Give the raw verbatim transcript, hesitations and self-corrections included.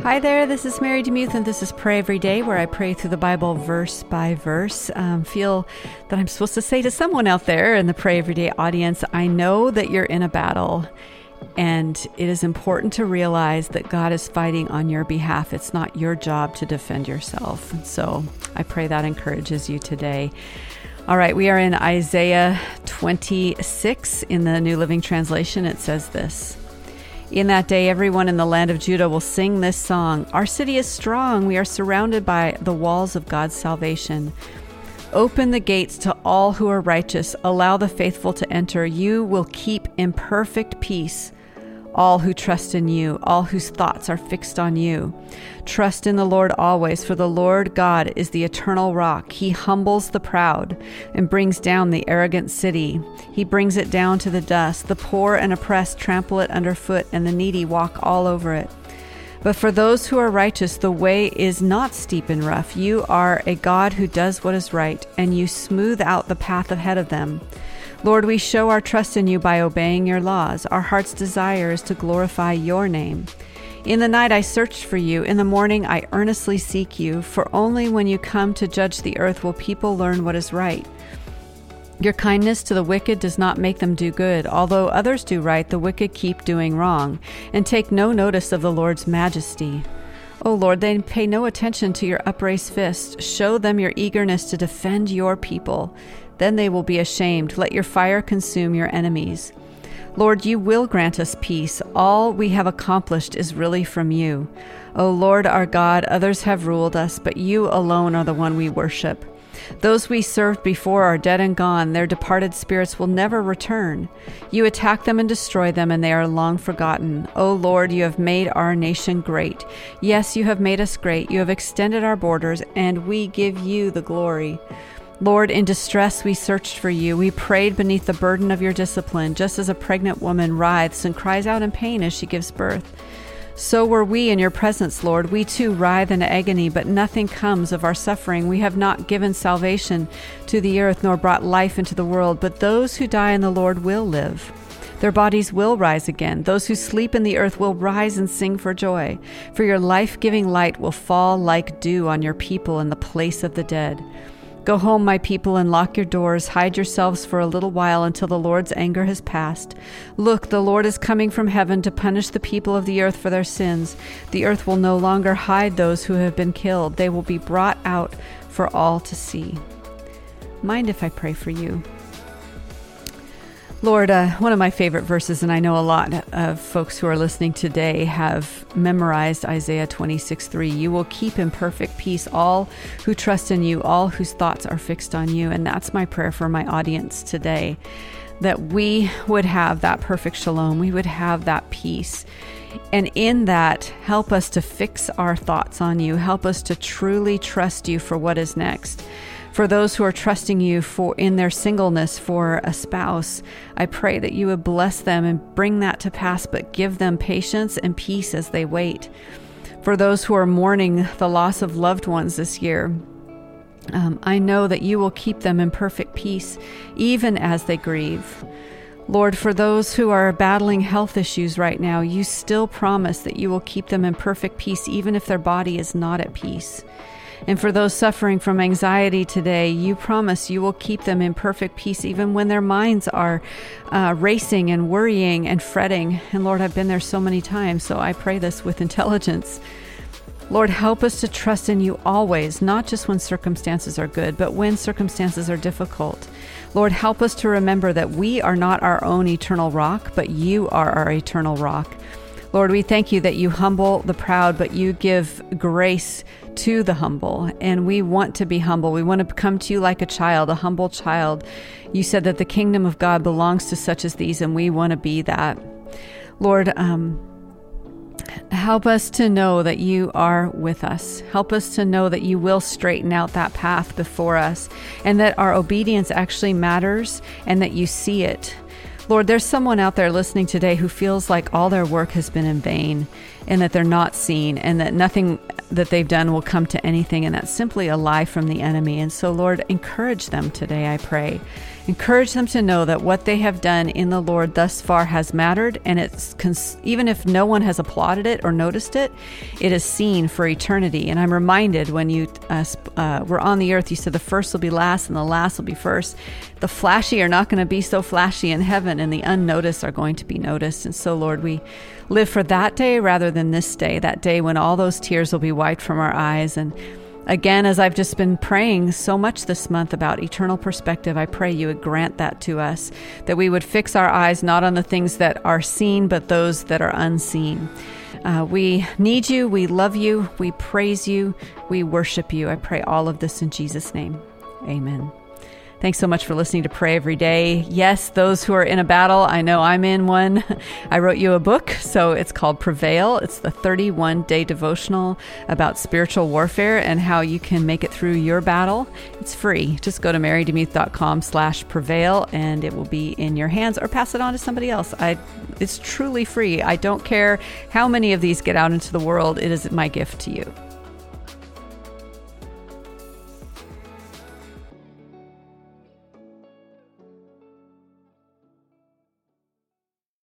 Hi there, this is Mary DeMuth, and this is Pray Every Day, where I pray through the Bible verse by verse. Um, feel that I'm supposed to say to someone out there in the Pray Every Day audience, I know that you're in a battle, and it is important to realize that God is fighting on your behalf. It's not your job to defend yourself. And so I pray that encourages you today. All right, we are in Isaiah twenty-six in the New Living Translation. It says this: In that day, everyone in the land of Judah will sing this song. Our city is strong. We are surrounded by the walls of God's salvation. Open the gates to all who are righteous. Allow the faithful to enter. You will keep in perfect peace all who trust in you, all whose thoughts are fixed on you. Trust in the Lord always, for the Lord God is the eternal rock. He humbles the proud and brings down the arrogant city. He brings it down to the dust. The poor and oppressed trample it underfoot, and the needy walk all over it. But for those who are righteous, the way is not steep and rough. You are a God who does what is right, and you smooth out the path ahead of them. Lord, we show our trust in you by obeying your laws. Our heart's desire is to glorify your name. In the night I searched for you. In the morning I earnestly seek you. For only when you come to judge the earth will people learn what is right. Your kindness to the wicked does not make them do good. Although others do right, the wicked keep doing wrong, and take no notice of the Lord's majesty. O Lord, they pay no attention to your upraised fist. Show them your eagerness to defend your people. Then they will be ashamed. Let your fire consume your enemies. Lord, you will grant us peace. All we have accomplished is really from you. O Lord our God, others have ruled us, but you alone are the one we worship. Those we served before are dead and gone. Their departed spirits will never return. You attack them and destroy them, and they are long forgotten. O Lord, you have made our nation great. Yes, you have made us great. You have extended our borders, and we give you the glory. Lord, in distress we searched for you. We prayed beneath the burden of your discipline, just as a pregnant woman writhes and cries out in pain as she gives birth. So were we in your presence, Lord. We too writhe in agony, but nothing comes of our suffering. We have not given salvation to the earth, nor brought life into the world, but those who die in the Lord will live. Their bodies will rise again. Those who sleep in the earth will rise and sing for joy. For your life-giving light will fall like dew on your people in the place of the dead. Go home, my people, and lock your doors. Hide yourselves for a little while until the Lord's anger has passed. Look, the Lord is coming from heaven to punish the people of the earth for their sins. The earth will no longer hide those who have been killed. They will be brought out for all to see. Mind if I pray for you? Lord, uh, one of my favorite verses, and I know a lot of folks who are listening today have memorized Isaiah twenty-six three. You will keep in perfect peace all who trust in you, all whose thoughts are fixed on you. And that's my prayer for my audience today, that we would have that perfect shalom. We would have that peace. And in that, help us to fix our thoughts on you. Help us to truly trust you for what is next. For those who are trusting you for in their singleness for a spouse, I pray that you would bless them and bring that to pass, but give them patience and peace as they wait. For those who are mourning the loss of loved ones this year, um, I know that you will keep them in perfect peace, even as they grieve. Lord, for those who are battling health issues right now, you still promise that you will keep them in perfect peace, even if their body is not at peace. And for those suffering from anxiety today, you promise you will keep them in perfect peace even when their minds are uh, racing and worrying and fretting. And Lord, I've been there so many times, so I pray this with intelligence. Lord, help us to trust in you always, not just when circumstances are good, but when circumstances are difficult. Lord, help us to remember that we are not our own eternal rock, but you are our eternal rock. Lord, we thank you that you humble the proud, but you give grace to the humble. And we want to be humble. We want to come to you like a child, a humble child. You said that the kingdom of God belongs to such as these, and we want to be that. Lord, um, help us to know that you are with us. Help us to know that you will straighten out that path before us, and that our obedience actually matters, and that you see it. Lord, there's someone out there listening today who feels like all their work has been in vain, and that they're not seen, and that nothing that they've done will come to anything, and that's simply a lie from the enemy. And so, Lord, encourage them today, I pray. Encourage them to know that what they have done in the Lord thus far has mattered, and it's cons- even if no one has applauded it or noticed it, it is seen for eternity. And I'm reminded when you uh, uh, were on the earth, you said the first will be last and the last will be first. The flashy are not going to be so flashy in heaven, and the unnoticed are going to be noticed. And so, Lord, we live for that day rather than this day, that day when all those tears will be wiped from our eyes. And again, as I've just been praying so much this month about eternal perspective, I pray you would grant that to us, that we would fix our eyes not on the things that are seen, but those that are unseen. Uh, we need you. We love you. We praise you. We worship you. I pray all of this in Jesus' name. Amen. Thanks so much for listening to Pray Every Day. Yes, those who are in a battle, I know I'm in one. I wrote you a book, so it's called Prevail. It's the thirty-one day devotional about spiritual warfare and how you can make it through your battle. It's free. Just go to marydemuth.com slash prevail and it will be in your hands, or pass it on to somebody else. I, it's truly free. I don't care how many of these get out into the world. It is my gift to you.